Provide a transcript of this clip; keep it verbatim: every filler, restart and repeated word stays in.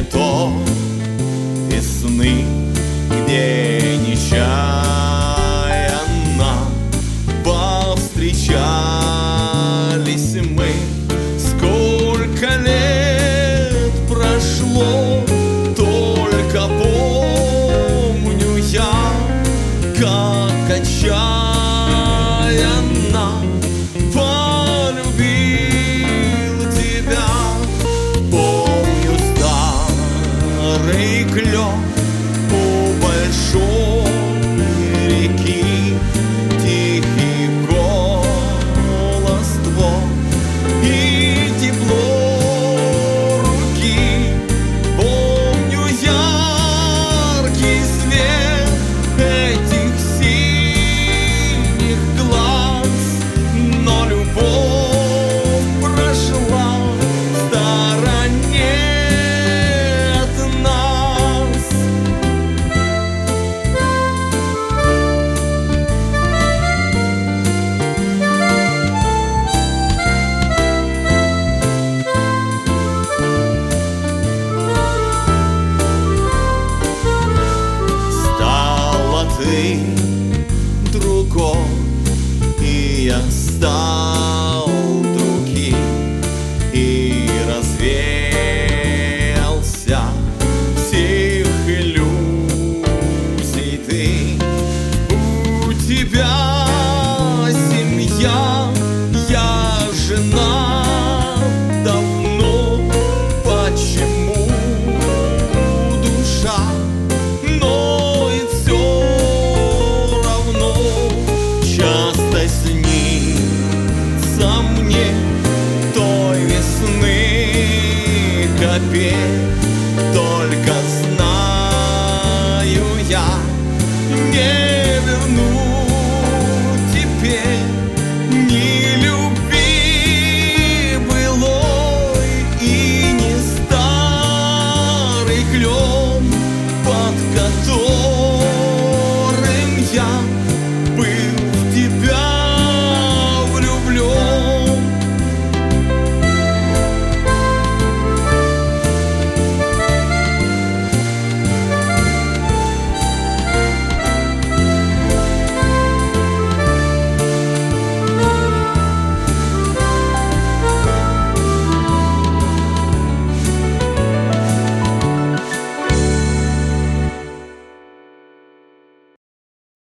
цветов весны, где нечаянно повстречались мы. Сколько лет прошло, только помню я, как отчаянно полюбил тебя. Помню старый клен у большой реки, тихий голос твой и тепло руки. Помню яркий свет этих синих глаз, но любовь прошла в стороне от нас. Стала ты другой, и я стал другим, и развеялся всех иллюзий ты. У тебя семья, я жена давно. Почему душа ноет все равно? Часто снится мне той весны капель,